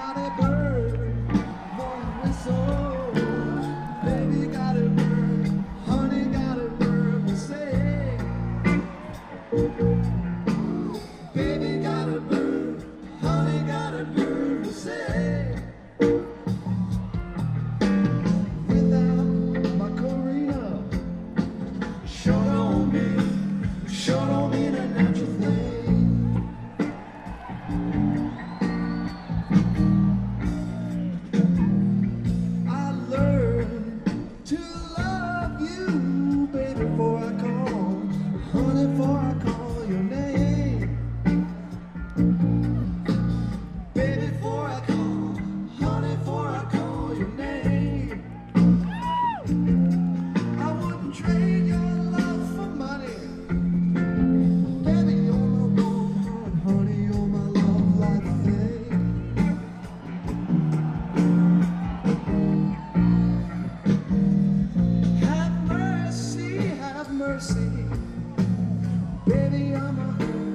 got a bird, one whistle. Baby got a bird, honey got a bird. We say, baby got a bird, honey got a bird. We say, without my Corina, sure don't mean a natural thing. To love you, baby, before I call, honey, before I call your name. Baby, before I call, honey, before I call your name. I wouldn't trade your love for money. Baby, you're my gold, honey, you're my love like thing. Mercy, baby, I'm a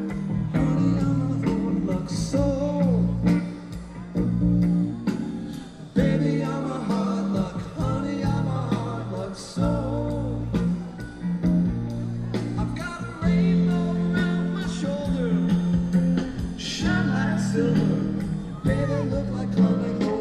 hard luck soul. Baby, I'm a hard luck, honey, I'm a hard luck soul. I've got a rainbow around my shoulder, shine like silver, baby, look like honey gold.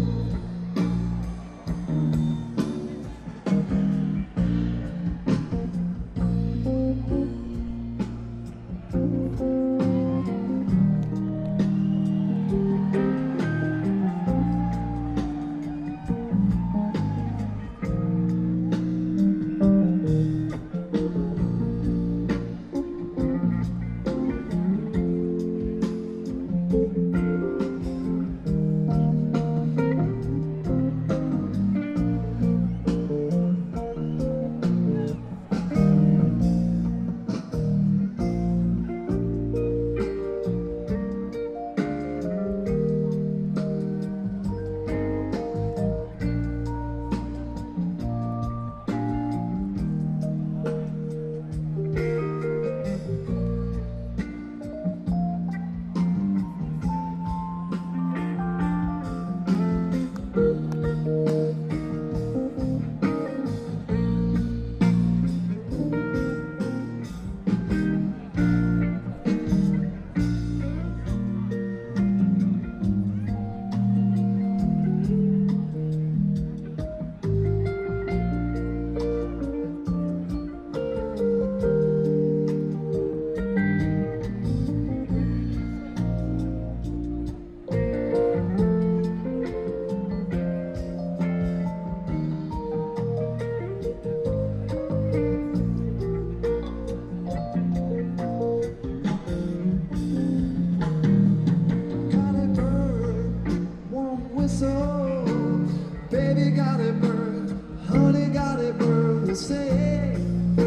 Baby got a bird, honey got a bird, we'll say.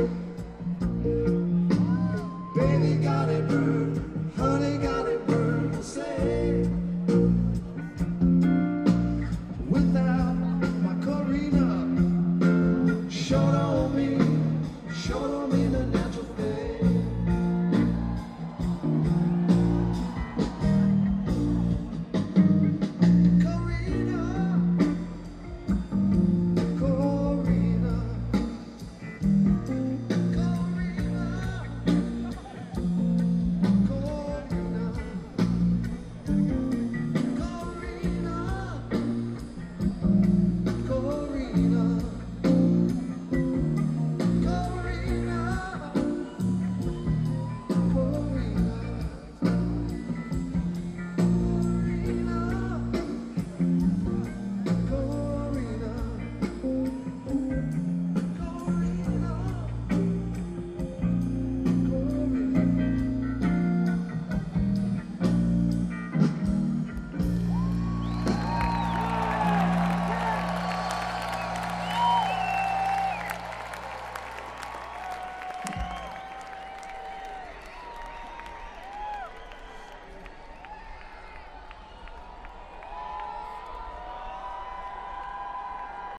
Baby got a bird, honey got a bird, we'll say. With that